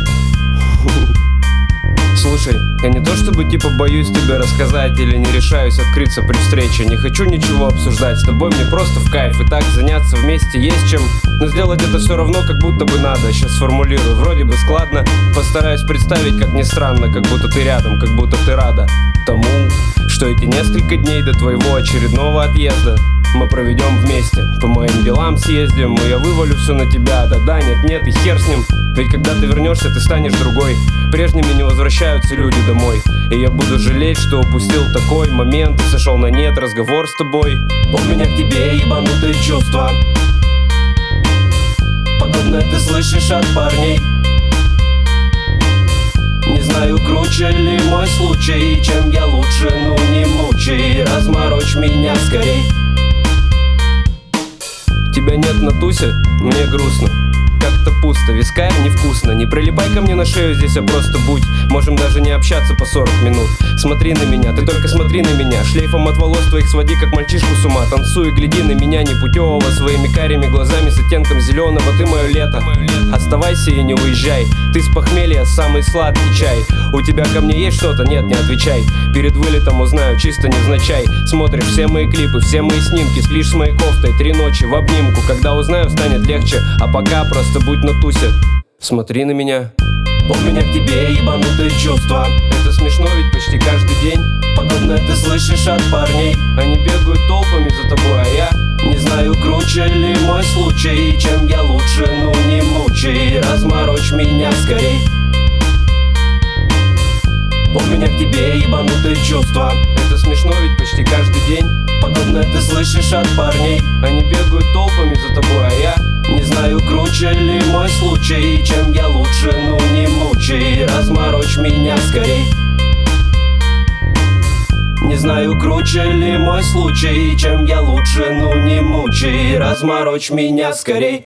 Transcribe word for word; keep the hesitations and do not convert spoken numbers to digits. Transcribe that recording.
Слушай, я не то чтобы типа боюсь тебе рассказать или не решаюсь открыться при встрече. Не хочу ничего обсуждать, с тобой мне просто в кайф. И так заняться вместе есть чем, но сделать это все равно как будто бы надо. Сейчас сформулирую, вроде бы складно. Постараюсь представить, как ни странно, как будто ты рядом, как будто ты рада тому, что эти несколько дней до твоего очередного отъезда мы проведем вместе. По моим делам съездим, и я вывалю все на тебя. Да-да, нет-нет, и хер с ним. Ведь когда ты вернешься, ты станешь другой. Прежними не возвращаются люди домой. И я буду жалеть, что упустил такой момент и сошел на нет разговор с тобой. У меня к тебе ебанутые чувства, подобное ты слышишь от парней. Не знаю, круче ли мой случай, чем я лучше, ну не мучай, разморочь меня скорей. Тебя нет на тусе, мне грустно, как-то пусто, вискарь невкусно. Не прилипай ко мне на шею здесь, а просто будь. Можем даже не общаться по сорок минут. Смотри на меня, ты только смотри на меня. Шлейфом от волос твоих своди, как мальчишку с ума. Танцуй и гляди на меня непутевого своими карими глазами с оттенком зеленого. Ты мое лето, оставайся и не уезжай. Ты с похмелья самый сладкий чай. У тебя ко мне есть что-то? Нет, не отвечай. Перед вылетом узнаю чисто невзначай. Смотришь все мои клипы, все мои снимки, спишь с моей кофтой три ночи в обнимку. Когда узнаю, станет легче, а пока просто будь на тусе. Смотри на меня. У меня к тебе ебанутые чувства. Это смешно, ведь почти каждый день подобное ты слышишь от парней. Они бегают толпами за тобой, а я не знаю, круче ли мой случай, чем я лучше, ну не мучай, разморочь меня скорей. У меня к тебе ебанутые чувства. Это смешно, ведь почти каждый день подобное ты слышишь от парней. Они бегают толпами за тобой, а я не знаю, круче ли мой случай, чем я лучше, ну не мучай, разморочь меня скорей. Не знаю, круче ли мой случай, чем я лучше, ну не мучай, разморочь меня скорей.